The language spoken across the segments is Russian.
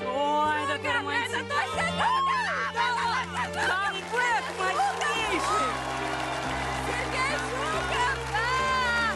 Ой, да ты романтичный. Это точно Жуков! Камбэк мощнейший. Сергей Жуков, да!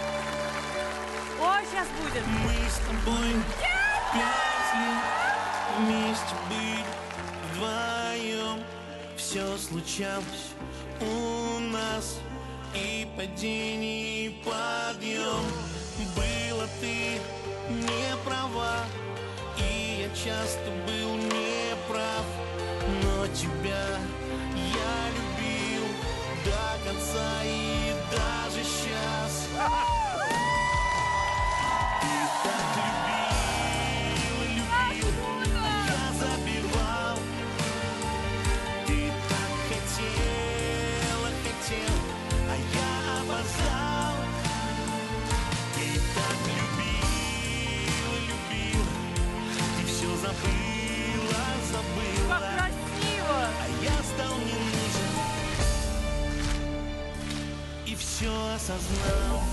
Ой, сейчас будет. Мы с тобой 5 лет вместе были вдвоем. Все случалось у нас, и падение, и подъем. Была ты не права, и я часто был неправ, но тебя я любил до конца и даже сейчас. Ты так любил, любил, я забивал. Ты так хотела, хотел, а я опоздал. Ты так любил, любил, ты все забыла, забыла. Как красиво. А я стал не нужен и все осознал.